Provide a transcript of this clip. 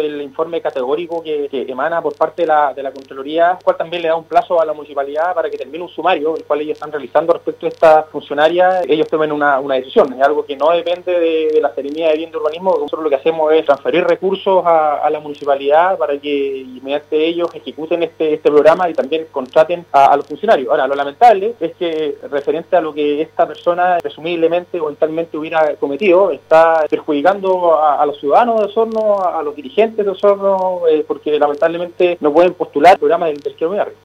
el informe categórico que emana por parte de la Contraloría, el cual también le da un plazo a la municipalidad para que termine un sumario, el cual ellos están realizando respecto a esta funcionaria, ellos tomen una decisión. Es algo que no depende de la Seremía de Vivienda y Urbanismo. Nosotros lo que hacemos es transferir recursos a la municipalidad para que mediante ellos ejecuten este programa y también contraten a los funcionarios. Ahora, lo lamentable es que referente a lo que esta persona presumiblemente o mentalmente hubiera cometido, está perjudicando a los ciudadanos de Osorno, a los dirigentes de Osorno, porque lamentablemente no pueden postular el programa del Quiero Mi Barrio.